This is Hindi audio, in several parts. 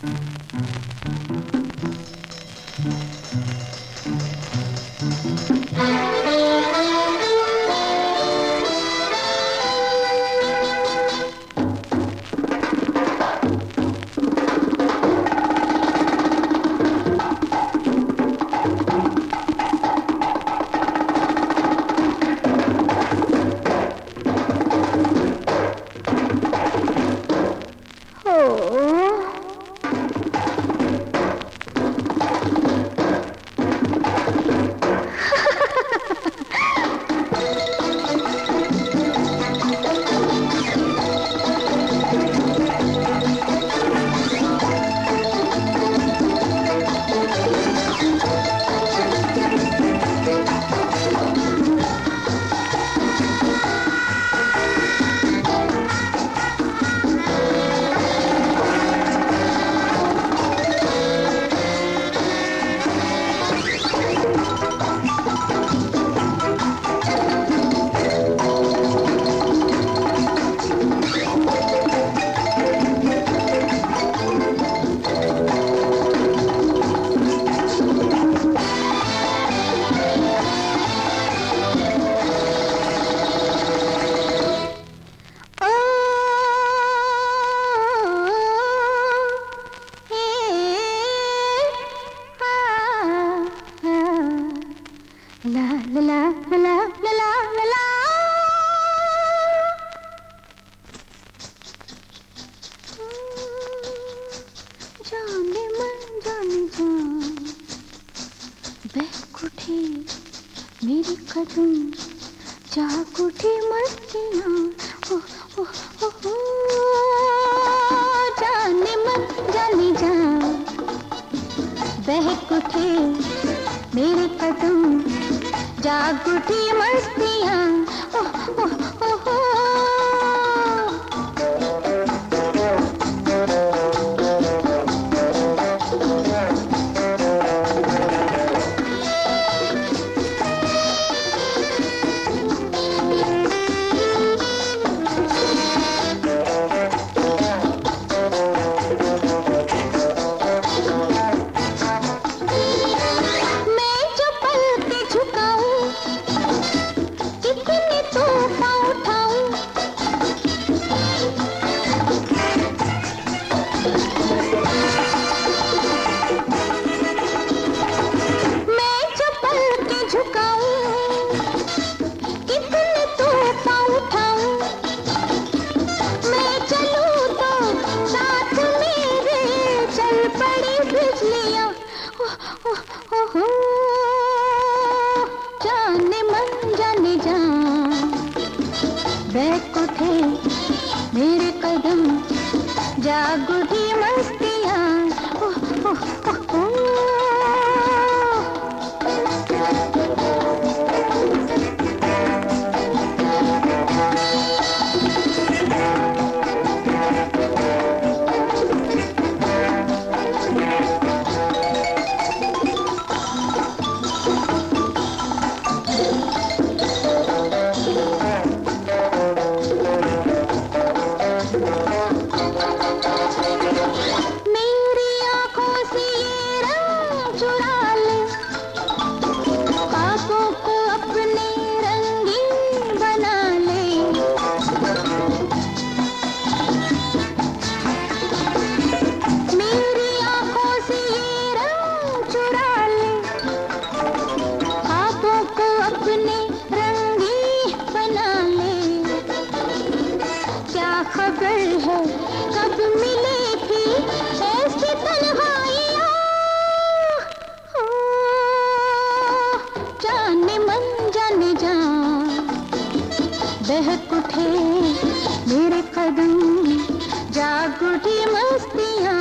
मेरी कदम जाग उठी मस्तियाँ जाने मन जाने जा बहक उठे मेरे कदम जाग उठी मस्तियाँ जाने मन जाने जा बहक उठे मेरे कदम जाग उठी मस्तियाँ कब मिले थी ऐसी तन्हाइयाँ जाने मन जाने जा बहक उठे मेरे कदम जाग उठी मस्तियाँ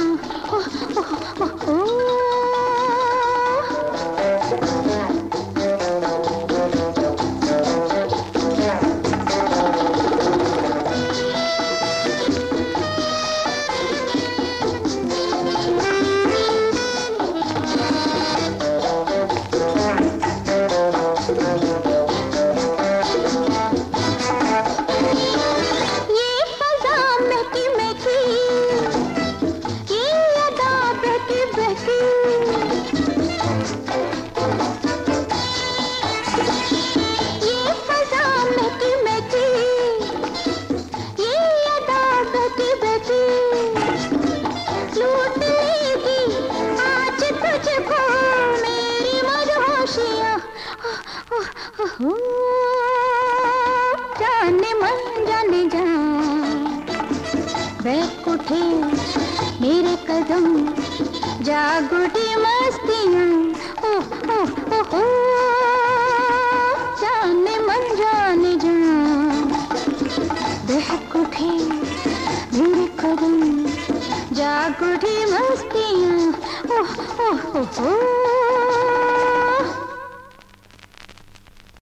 हो जाने मन जाने जा, बहक उठे मेरे कदम, जाग उठी मस्तियाँ, ओह ओह ओह ओह, जाने मन जाने जा, बहक उठे मेरे कदम, जाग उठी मस्तियाँ, ओह ओह ओह ओह।